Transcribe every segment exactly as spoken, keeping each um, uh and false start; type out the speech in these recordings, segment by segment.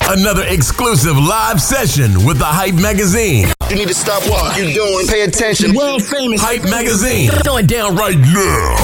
Another exclusive live session with the Hype Magazine. You need to stop what you're doing. Pay attention. World famous Hype Magazine. Going down right now.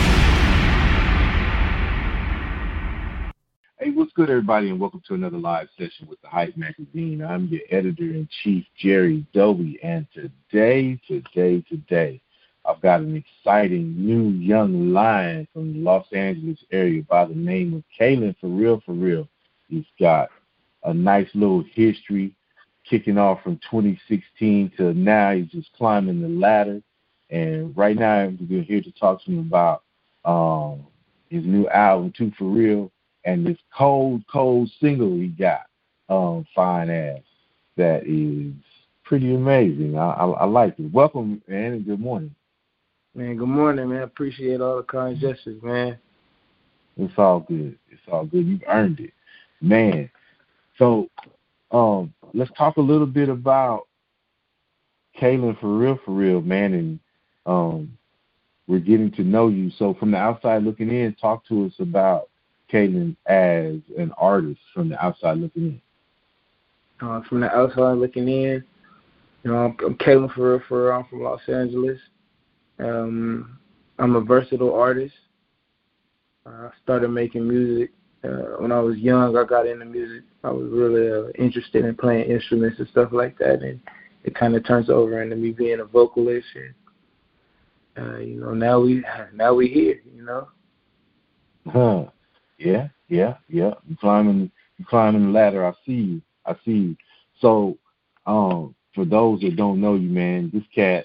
Hey, what's good, everybody, and welcome to another live session with the Hype Magazine. I'm your editor-in-chief, Jerry Doby, and today, today, today, I've got an exciting new young lion from the Los Angeles area by the name of Kalen For Real For Real. He's got a nice little history kicking off from twenty sixteen to now. He's just climbing the ladder. And right now, we're here to talk to him about um, his new album, Two For Real, and this cold, cold single he got, um, Fine Ass, that is pretty amazing. I, I, I like it. Welcome, man, and good morning. Man, good morning, man. Appreciate all the kind gestures, man. It's all good. It's all good. You've earned it. Man, so um, let's talk a little bit about Kalen For Real For Real, man, and um, we're getting to know you. So from the outside looking in, talk to us about Kalen as an artist from the outside looking in. Uh, from the outside looking in, you know, I'm, I'm Kalen For Real For Real. I'm from Los Angeles. Um, I'm a versatile artist. Uh, I started making music uh, when I was young. I got into music. I was really uh, interested in playing instruments and stuff like that, and it kind of turns over into me being a vocalist. And uh, you know, now we now we here. You know. Huh. Yeah, yeah, yeah. You climbing, you climbing the ladder. I see you. I see you. So, um, for those that don't know you, man, this cat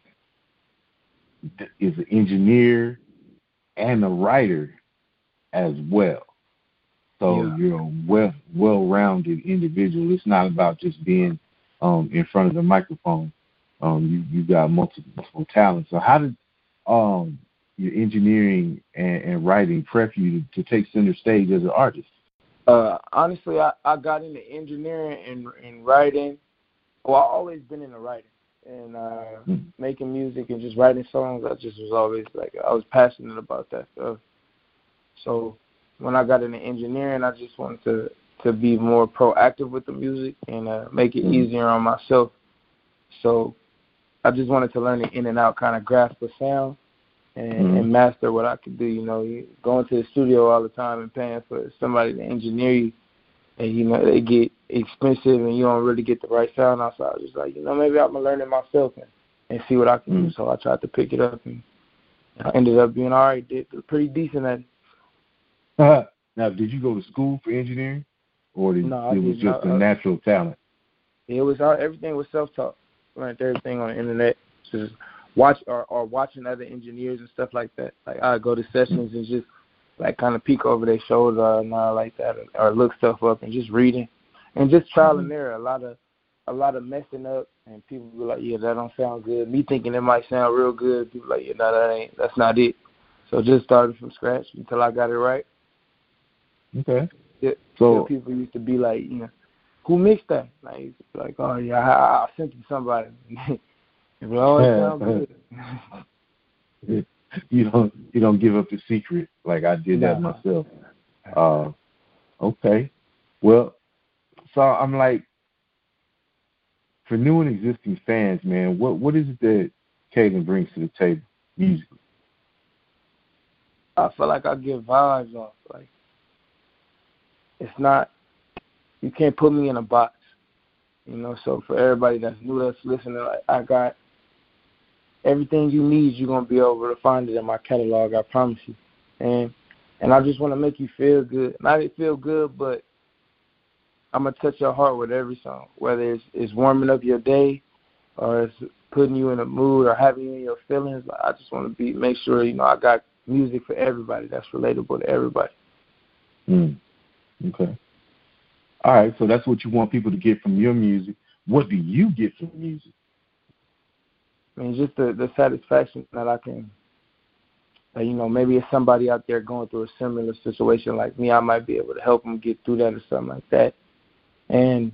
is an engineer and a writer as well. So yeah. You're a well, well-rounded individual. It's not about just being um, in front of the microphone. Um, you you got multiple, multiple talents. So how did um, your engineering and, and writing prep you to, to take center stage as an artist? Uh, honestly, I, I got into engineering and, and writing. Well, I've always been into writing. And uh, mm. making music and just writing songs, I just was always like, I was passionate about that stuff. So when I got into engineering, I just wanted to, to be more proactive with the music and uh, make it mm. easier on myself. So I just wanted to learn the in and out, kind of grasp the sound and, mm. and master what I could do. You know, you going to the studio all the time and paying for somebody to engineer you, and, you know, they get expensive and you don't really get the right sound outside. I was just like, you know, maybe I'm going to learn it myself and, and see what I can mm. do. So I tried to pick it up, and I ended up being all right. Did pretty decent at it. Uh, now, did you go to school for engineering, or did, no, it was just not, a natural talent? It was all, everything was self-taught. Learned everything on the internet. Just watch or, or watching other engineers and stuff like that. Like I go to sessions mm. and just like kind of peek over their shoulder and all like that, or, or look stuff up and just reading and just trial and error. A lot of a lot of messing up, and people be like, yeah, that don't sound good. Me thinking it might sound real good. People like, yeah, no, that ain't. That's not it. So just started from scratch until I got it right. Okay. Yeah, so people used to be like, you know, who mixed that? Like, like, oh yeah, I, I sent it to somebody. It would always sound good. You don't you don't give up the secret like I did that nah. myself. Uh, okay. Well, so I'm like, for new and existing fans, man, what what is it that Kalen brings to the table musically? I feel like I give vibes off. Like, it's not, you can't put me in a box, you know. So for everybody that's new that's listening, like, I got everything you need. You're gonna be able to find it in my catalog. I promise you. And and I just want to make you feel good. Not it feel good, but I'm gonna touch your heart with every song. Whether it's, it's warming up your day, or it's putting you in a mood, or having you in your feelings. Like, I just want to be make sure you know I got music for everybody that's relatable to everybody. Mm. Okay. All right. So that's what you want people to get from your music. What do you get from music? I mean, just the, the satisfaction that I can, uh, you know, maybe it's somebody out there going through a similar situation like me. I might be able to help them get through that or something like that. And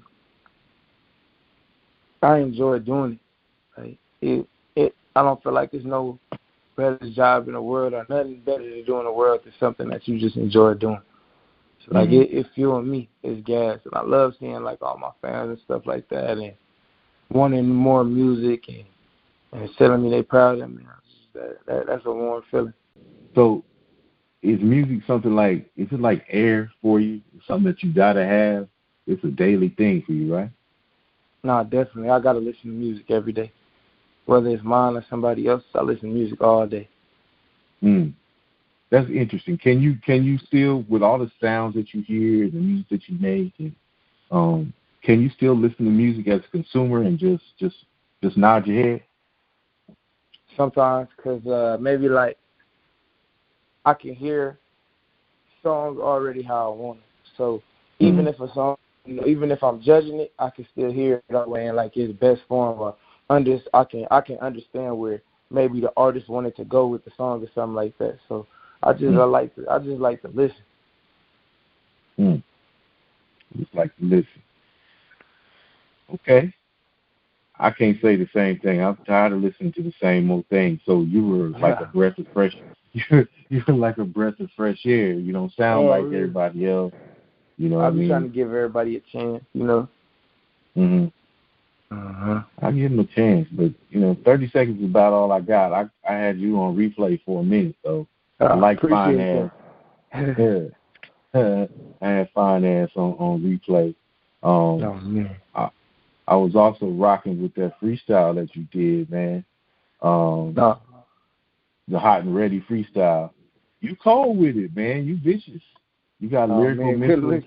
I enjoy doing it. Like, it, it. I don't feel like there's no better job in the world or nothing better to do in the world than something that you just enjoy doing. Like mm-hmm. it, it fueling me. It's gas, and I love seeing like all my fans and stuff like that, and wanting more music and and telling me they proud of me. That, that that's a warm feeling. So, is music something like? Is it like air for you? Something that you gotta have? It's a daily thing for you, right? No, definitely. I gotta listen to music every day, whether it's mine or somebody else. I listen to music all day. Mm. That's interesting. Can you can you still, with all the sounds that you hear and the music that you make, and, um, can you still listen to music as a consumer and just just just nod your head? Sometimes, because uh, maybe like I can hear songs already how I want it. So even mm. if a song, you know, even if I'm judging it, I can still hear it that way in like its best form. Or under, I can I can understand where maybe the artist wanted to go with the song or something like that. So I just mm. I like to I just like to listen. Mm. Just like to listen. Okay. I can't say the same thing. I'm tired of listening to the same old thing. So you were like a breath of fresh you're you're like a breath of fresh air. You don't sound oh, like really? everybody else. You know what I mean? I'm trying to give everybody a chance, you know. Mhm. Uh-huh. I give them a chance, but you know, thirty seconds is about all I got. I I had you on replay for a minute, so uh, I like finance. Yeah. I had finance on, on replay. Um oh man. I, I was also rocking with that freestyle that you did, man. Um no. The Hot and Ready freestyle. You cold with it, man. You vicious. You got oh, lyrical man,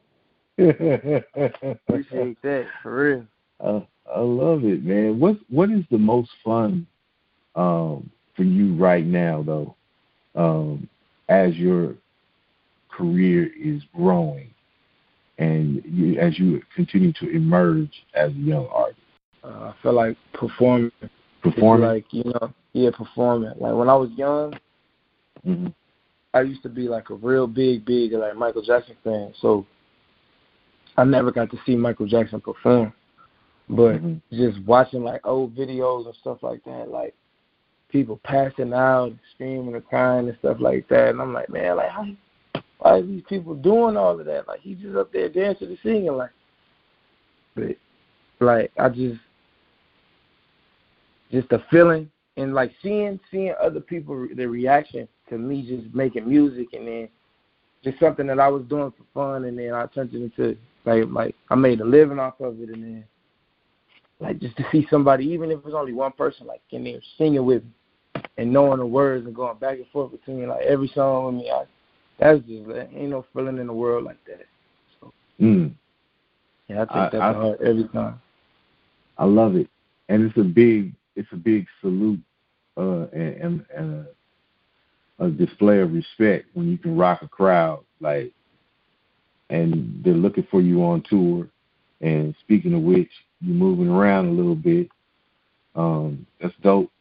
Appreciate that, for real. Uh, I love it, man. What what is the most fun um, for you right now, though, um, as your career is growing and you, as you continue to emerge as a young artist? Uh, I feel like performing. Performing? Like, you know, yeah, performing. Like, when I was young, mm-hmm. I used to be, like, a real big, big, like, Michael Jackson fan. So I never got to see Michael Jackson perform. But mm-hmm. just watching, like, old videos and stuff like that, like, people passing out, screaming and crying and stuff like that. And I'm like, man, like, how, why are these people doing all of that? Like, he's just up there dancing and singing. Like, but, like, I just, just the feeling and, like, seeing seeing other people, their reaction to me just making music, and then just something that I was doing for fun, and then I turned it into, like, like I made a living off of it, and then, like, just to see somebody, even if it's only one person, like, in there singing with me and knowing the words and going back and forth between, like, every song with me, I, that's just, like, ain't no feeling in the world like that. So, mm. yeah, I take I, that I, to heart every time. I love it. And it's a big, it's a big salute uh, and, and a, a display of respect when you can rock a crowd, like, and they're looking for you on tour. And speaking of which, you're moving around a little bit. Um, that's dope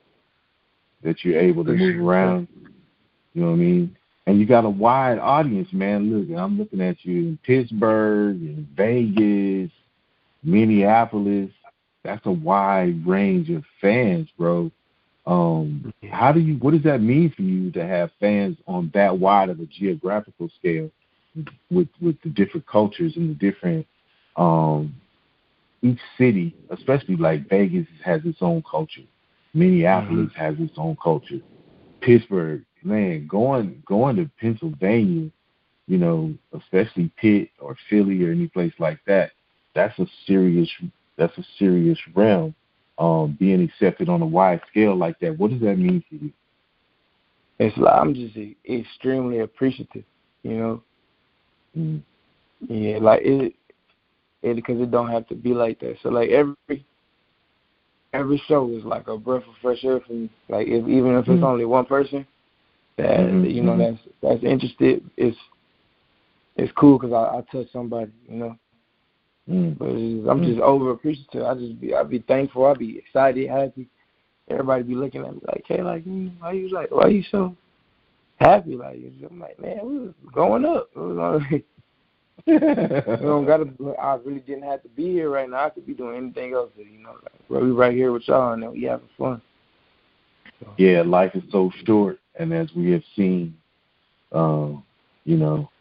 that you're able to move around. You know what I mean? And you got a wide audience, man. Look, I'm looking at you in Pittsburgh, in Vegas, Minneapolis. That's a wide range of fans, bro. Um, how do you? What does that mean for you to have fans on that wide of a geographical scale, with with the different cultures and the different um, each city, especially like Vegas has its own culture, Minneapolis mm-hmm. has its own culture, Pittsburgh, man, going going to Pennsylvania, you know, especially Pitt or Philly or any place like that, that's a serious that's a serious realm. Um, being accepted on a wide scale like that, what does that mean for you? It's like I'm just extremely appreciative, you know. Mm. Yeah, like it, it because it don't have to be like that. So like every every show is like a breath of fresh air for me. Like if, even if it's mm. only one person that mm-hmm. you know that's that's interested, it's it's cool because I, I touch somebody, you know. Mm. But just, I'm mm. just over appreciative. I just be I be thankful. I be excited, happy. Everybody be looking at me like, hey, like, mm, why you like, why you so happy? Like, I'm like, man, we was going up. It was like, we don't gotta. I really didn't have to be here right now. I could be doing anything else. You know, like, bro, we right here with y'all and we having fun. So. Yeah, life is so short, and as we have seen, um, you know,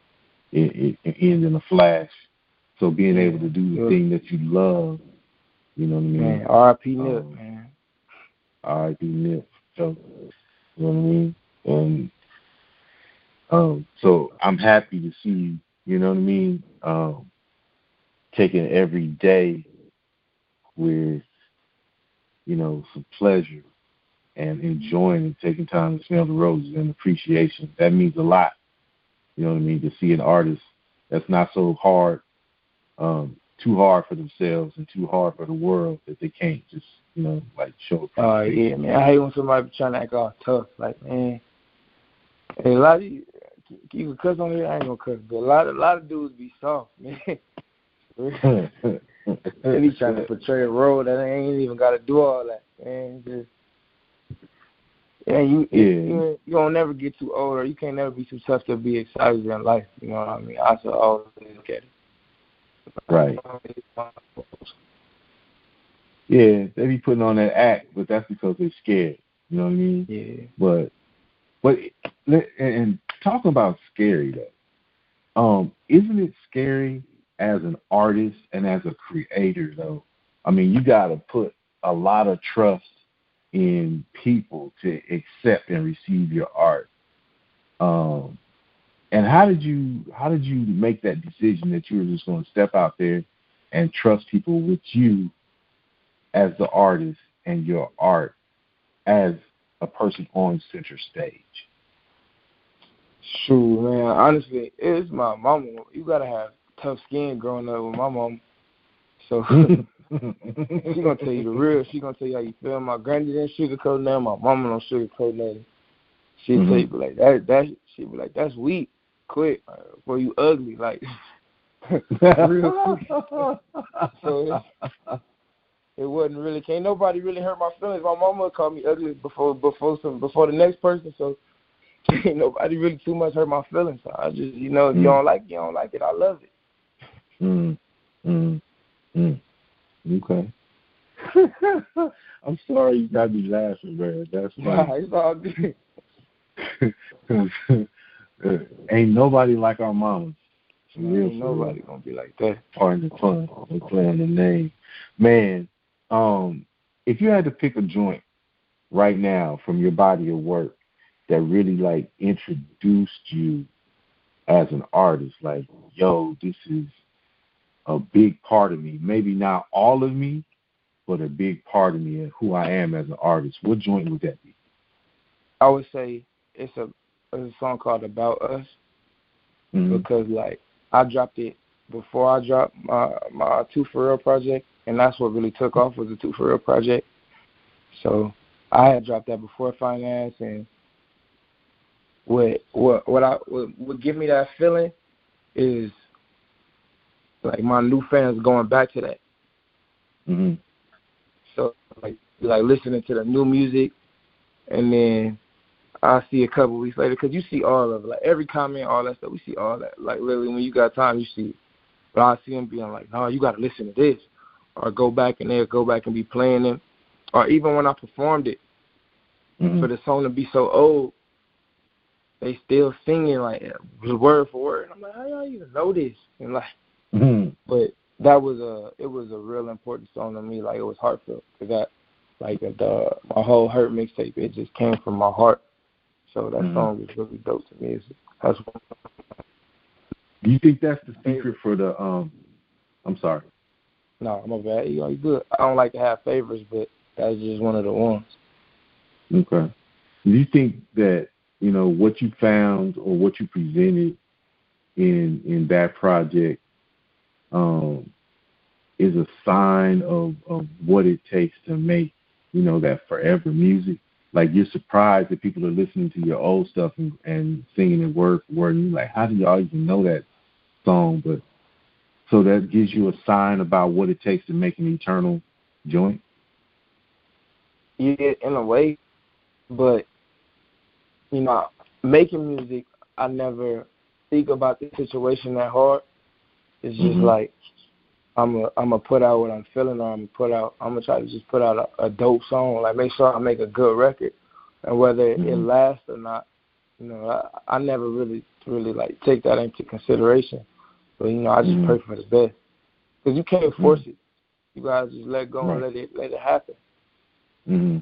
it, it, it ends in a flash. So being able to do the yeah. thing that you love, you know what I mean? Man, R I P Nip, um, man. R I P Nip. So, you know what I mean? And um, so I'm happy to see you, you know what I mean, um, taking every day with, you know, some pleasure and enjoying and taking time to smell the roses and appreciation. That means a lot, you know what I mean, to see an artist that's not so hard, um, too hard for themselves and too hard for the world that they can't just, you know, like show appreciation. Oh, uh, yeah, man. I hate when somebody be trying to act all tough. Like, man, hey, a lot of you, you can cuss on here, I ain't gonna cuss, but a lot, a lot of dudes be soft, man. And he's trying to portray a role that ain't even got to do all that, man. Just, yeah, you, yeah. you you don't never get too old, or you can't never be too tough to be excited in life. You know what I mean? I should always look at it. Right. Yeah, they be putting on that act, but that's because they're scared. You know what I mean? Yeah. But, but, and talking about scary though, um, isn't it scary as an artist and as a creator though? I mean, you got to put a lot of trust in people to accept and receive your art. Um, and how did you how did you make that decision that you were just going to step out there and trust people with you as the artist and your art as a person on center stage? Shoot, man. Honestly, it's my mama. You gotta have tough skin growing up with my mom. So she gonna tell you the real. She gonna tell you how you feel. My granny didn't sugarcoat nothing. My mama don't sugarcoat nothing. She'll mm-hmm. tell you like that. That she be like, that's weak. Quick, uh, boy, you ugly. Like real quick. So it, it wasn't really. Can't nobody really hurt my feelings. My mama called me ugly before before some before the next person. So ain't nobody really too much hurt my feelings. So I just, you know, if mm. you don't like it, you don't like it. I love it. Mm. Mm. Mm. Okay. I'm sorry you got me laughing, man. That's funny. Nah, it's all good. Ain't nobody like our mamas. Real ain't nobody gonna be like that. Pardon the pun. We're playing the name. Man, um, if you had to pick a joint right now from your body of work that really like introduced you as an artist, like, yo, this is a big part of me. Maybe not all of me, but a big part of me and who I am as an artist. What joint would that be? I would say it's a, it's a song called About Us, mm-hmm. because like I dropped it before I dropped my my Two For Real project, and that's what really took off was the Two For Real project. So I had dropped that before Finance, and what what what I what would give me that feeling is like my new fans going back to that. Mm-hmm. So like like listening to the new music, and then I see a couple weeks later, because you see all of it, like every comment, all that stuff. We see all that. Like literally, when you got time, you see it. But I see them being like, no, you got to listen to this, or go back and they'll go back and be playing it, or even when I performed it, mm-hmm. for the song to be so old, they still singing like word for word. I'm like, how y'all even know this? And like, mm-hmm. but that was a it was a real important song to me. Like it was heartfelt, because that like the my whole Hurt mixtape, it just came from my heart. So that mm-hmm. song is really dope to me. It's, that's one. Do you think that's the secret for the? Um, I'm sorry. No, I'm a bad. You know, you good. I don't like to have favorites, but that's just one of the ones. Okay. Do you think that, you know, what you found or what you presented in in that project um, is a sign of, of what it takes to make, you know, that forever music? Like, you're surprised that people are listening to your old stuff and, and singing it word for word, and you're like, how do y'all even know that song? But so that gives you a sign about what it takes to make an eternal joint? Yeah, in a way. But, you know, making music, I never think about the situation that hard. It's just mm-hmm. like, I'm a, I'm gonna put out what I'm feeling, or I'm gonna put out. I'm gonna try to just put out a, a dope song, like make sure I make a good record, and whether mm-hmm. it lasts or not, you know, I, I never really to really like take that into consideration. But you know, I just mm-hmm. pray for the best because you can't force mm-hmm. it. You gotta just let go right. and let it let it happen. Mm-hmm.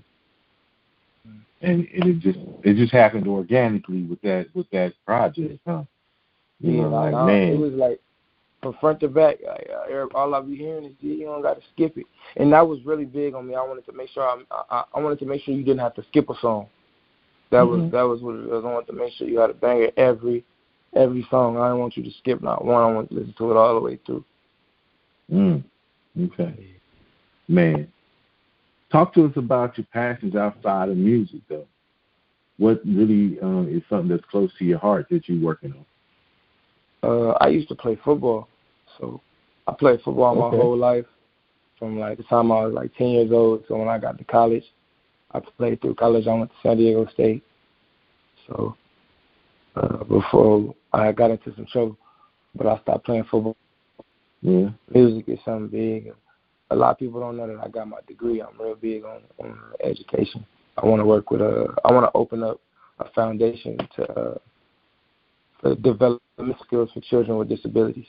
And, and it just it just happened organically with that with that project, huh? You yeah, know, like, like man, it was like from front to back. Like, all I be hearing is you don't got to skip it, and that was really big on me. I wanted to make sure I, I, I wanted to make sure you didn't have to skip a song. That mm-hmm. was that was what it was. I wanted to make sure you had a banger every every song. I didn't want you to skip not one. I want to listen to it all the way through. Mm. Okay, man. Talk to us about your passions outside of music, though. What really um, is something that's close to your heart that you're working on? Uh, I used to play football, so I played football okay. my whole life, from like the time I was like ten years old. So when I got to college, I played through college. I went to San Diego State. So uh, before I got into some trouble, but I stopped playing football. Yeah, music is something big. A lot of people don't know that I got my degree. I'm real big on, on education. I want to work with a. I want to open up a foundation to. Uh, for development skills for children with disabilities.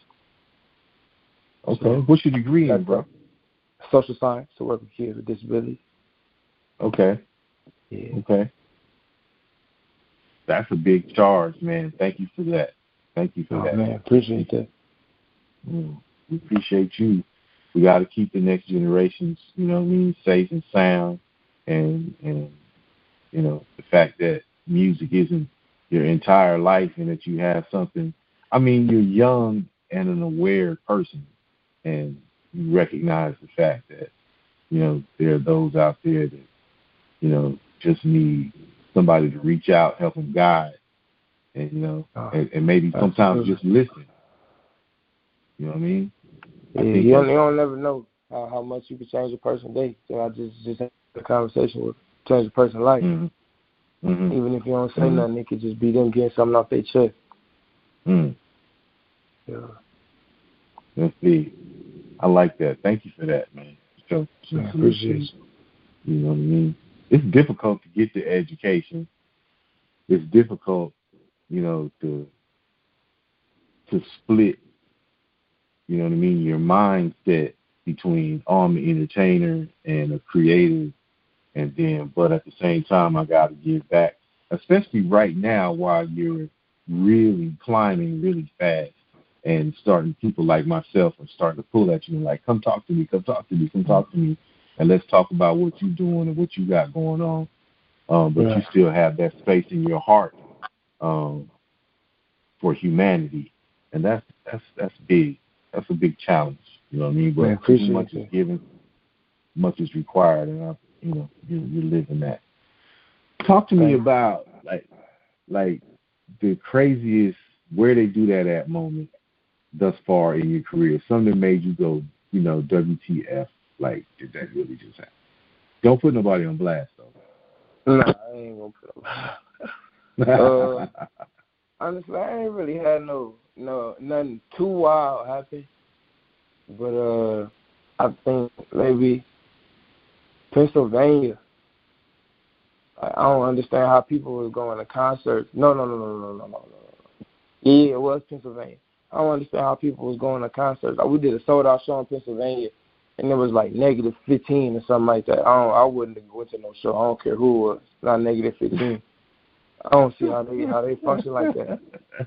Okay. So, what's your degree in, bro? Social science, to work with kids with disabilities. Okay. Yeah. Okay. That's a big charge, man. Thank you for that. Thank you for oh, that. man, appreciate that. Mm, we appreciate you. We got to keep the next generations, you know what I mean, safe and sound. And, and, you know, the fact that music isn't your entire life and that you have something. I mean, you're young and an aware person, and you recognize the fact that, you know, there are those out there that, you know, just need somebody to reach out, help them guide, and, you know, oh, and, and maybe sometimes just listen. You know what I mean? Yeah, I you, don't, you don't never know how, how much you can change a person's day. So I just, just had a conversation with change a person's life. Mm-hmm. Mm-hmm. Even if you don't say mm-hmm. nothing, it could just be them getting something off their chest. Mm. Yeah. That's big. I like that. Thank you for that, man. So, I appreciate it. You know what I mean? It's difficult to get the education. It's difficult, you know, to to split, you know what I mean, your mindset between oh, I'm an entertainer and a creative. And then, but at the same time, I got to give back, especially right now while you're really climbing really fast and starting, people like myself are starting to pull at you and like, come talk to me, come talk to me, come talk to me, and let's talk about what you're doing and what you got going on. Um, but yeah. you still have that space in your heart um, for humanity, and that's that's that's big. That's a big challenge. You know what I mean? But Man, too much is given, much is required, and I. You know, you're, you're living that. Talk to me about like, like the craziest where they do that at moment thus far in your career. Something that made you go, you know, W T F? Like, did that really just happen? Don't put nobody on blast though. No, I ain't gonna put on blast. uh, honestly, I ain't really had no, no, nothing too wild happen. But uh, I think maybe. Pennsylvania. I don't understand how people were going to concerts. No, no, no, no, no, no, no, no. Yeah, it was Pennsylvania. I don't understand how people was going to concerts. Like, we did a sold out show in Pennsylvania, and it was like negative fifteen or something like that. I don't. I wouldn't have went to no show. I don't care who it was. Not negative fifteen. I don't see how they how they function like that.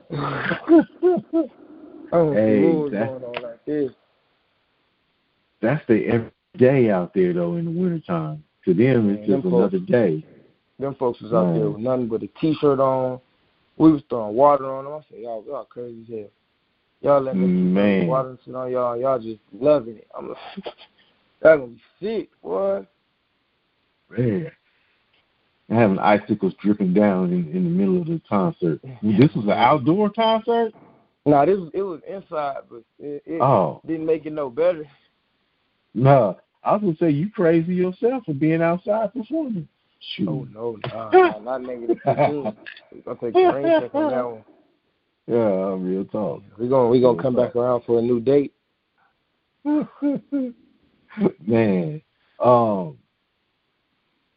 I don't hey, see who was going on like this. That's the every day out there though in the wintertime. To them, it's just another folks, day. Them folks was out Man. there with nothing but a T-shirt on. We was throwing water on them. I said, y'all, y'all crazy as hell. Y'all letting them throw water and shit on y'all. Y'all just loving it. I'm like, y'all gonna be sick, boy. Man. Having icicles dripping down in, in the middle of the concert. This was an outdoor concert? No, nah, this was, it was inside, but it, it oh. didn't make it no better. No, I was gonna say you crazy yourself for being outside performing. Shoot. Oh no, nah, nah, not negative fifteen. We're gonna take the rain check on that one. Yeah, real talk. We're gonna we gonna real come talk. back around for a new date. Man, um,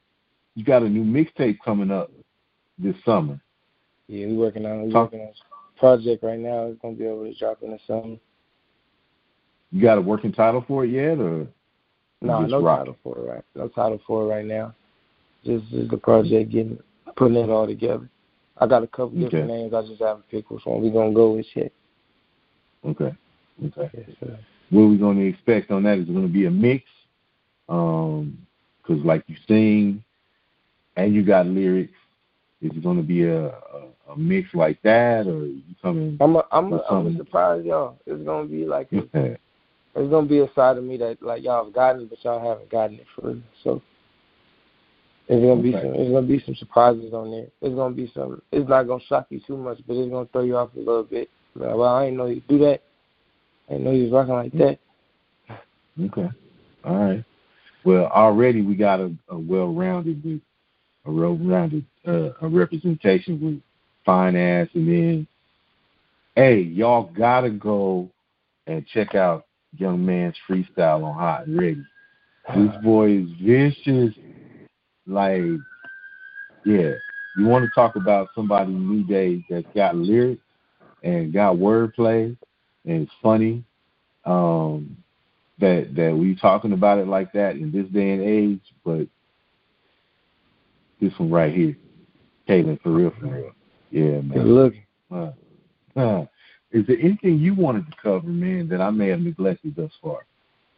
you got a new mixtape coming up this summer. Yeah, we working on. We talk, working on. project right now. It's gonna be able to drop in the summer. You got a working title for it yet, or No, nah, no rocking? title for it right. No title for it right now. Just just the project, getting putting it all together. I got a couple Okay. different names. I just haven't picked which one we gonna go with yet. Okay. Okay. Yes, sir. What are we going to expect on that? Is it going to be a mix? Um, because like you sing and you got lyrics. Is it going to be a, a, a mix like that, or you coming? I'm a, I'm a, with I'm something? a surprise y'all. It's gonna be like a, it's gonna be a side of me that like y'all have gotten, but y'all haven't gotten it for real. So it's gonna be Okay. some. It's gonna be some surprises on there. It's gonna be some. It's not gonna shock you too much, but it's gonna throw you off a little bit. Like, well, I didn't know you do that. I didn't know you was rocking like that. Okay. All right. Well, already we got a, a well-rounded, with a well-rounded uh, a representation with fine ass, and then, hey, y'all gotta go and check out Young Man's freestyle on Hot and Ready. This boy is vicious. Like, yeah, you want to talk about somebody new day that's got lyrics and got wordplay and it's funny. Um, that that we talking about it like that in this day and age, but this one right here, Kaylin, for real, for real. Yeah, man. Good looking. Uh, uh, is there anything you wanted to cover, man, that I may have neglected thus far?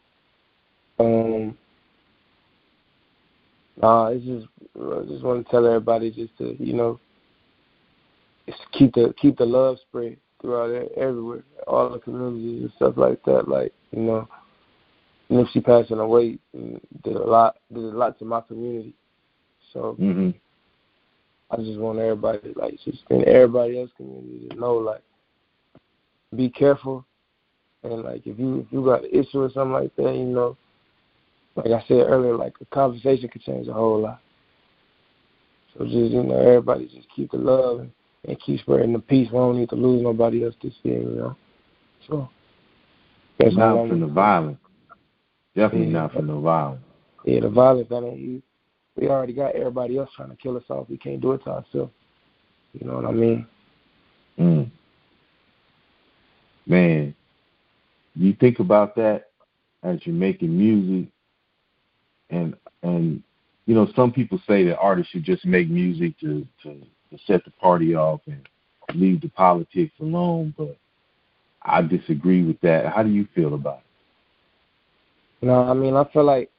Um, nah, it's just I just want to tell everybody just to you know, just keep the keep the love spread throughout it, everywhere, all the communities and stuff like that. Like you know, Nipsey passing away did a lot did a lot to my community. So Mm-hmm. I just want everybody like just in everybody else's community to know like be careful, and like if you if you got an issue or something like that, you know, like I said earlier, like a conversation could change a whole lot. So just you know, everybody just keep the love and, and keep spreading the peace. We don't need to lose nobody else this year, you know. So that's all Not I'm for the saying. violence. Definitely Yeah. not for no violence. Yeah, the violence that ain't you. We already got everybody else trying to kill us off. We can't do it to ourselves. You know what I mean? Mm. Man, you think about that as you're making music, and and you know, some people say that artists should just make music to, to, to set the party off and leave the politics alone, but I disagree with that. How do you feel about it? You know, I mean, I feel like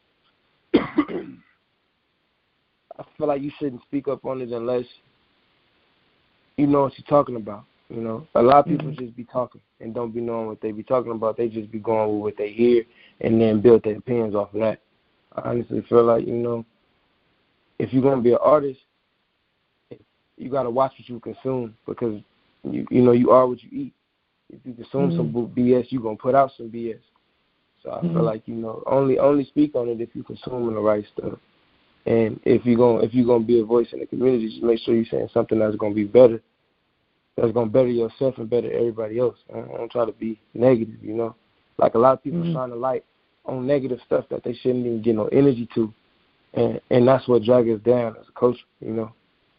I feel like you shouldn't speak up on it unless you know what you're talking about. You know, a lot of people mm-hmm. just be talking and don't be knowing what they be talking about. They just be going with what they hear and then build their opinions off of that. I honestly feel like, you know, if you're gonna be an artist, you gotta watch what you consume because you you know you are what you eat. If you consume mm-hmm. some B S, you're gonna put out some B S. So I mm-hmm. feel like, you know, only only speak on it if you're consuming the right stuff. And if you're gonna if you're gonna be a voice in the community, just make sure you're saying something that's gonna be better, that's gonna better yourself and better everybody else. I don't, I don't try to be negative, you know. Like a lot of people mm-hmm. shine a light on negative stuff that they shouldn't even get no energy to, and and that's what drags us down as a coach, you know.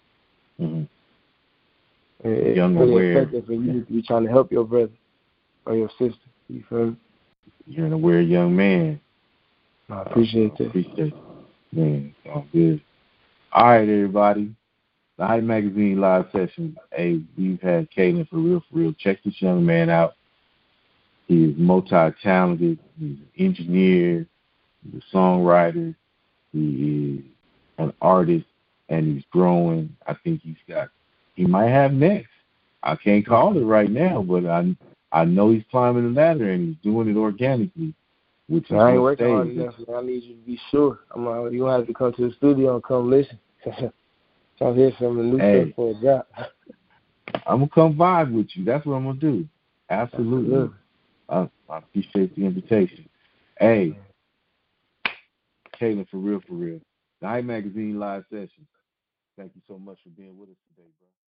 Mm-hmm. It's Young really aware. effective for you to be trying to help your brother or your sister. You feel me? You're an aware young man. I appreciate that. Appreciate it. Man, it's all good. All right, everybody. The Hype Magazine live session. Hey, we've had Kaylin for real, for real. Check this young man out. He is multi-talented. He's an engineer. He's a songwriter. He is an artist, and he's growing. I think he's got. He might have next. I can't call it right now, but I I know he's climbing the ladder and he's doing it organically. Which is I ain't working hard enough. I need you to be sure. I'm uh, you gonna have to come to the studio and come listen. Come hear some of the new hey, stuff for a drop. I'm gonna come vibe with you. That's what I'm gonna do. Absolutely. Absolutely. I, I appreciate the invitation. Hey, Kaylin, for real, for real. The Hype Magazine live session. Thank you so much for being with us today, bro.